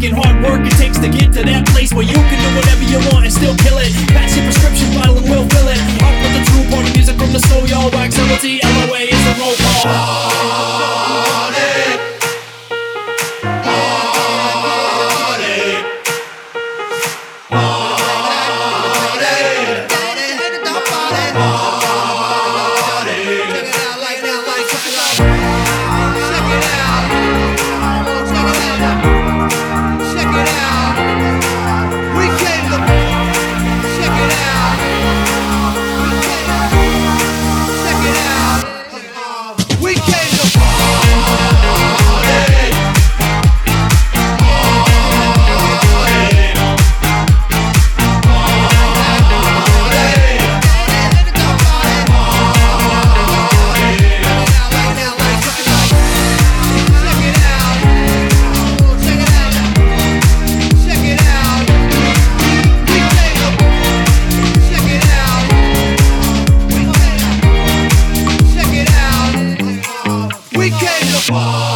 fucking hard work it takes to get to that place where you can do whatever you want and still kill it. Pass your prescription bottle and we'll fill it up with the true party music from the soul, y'all. Wax LOT, LOA is a roll call. We came to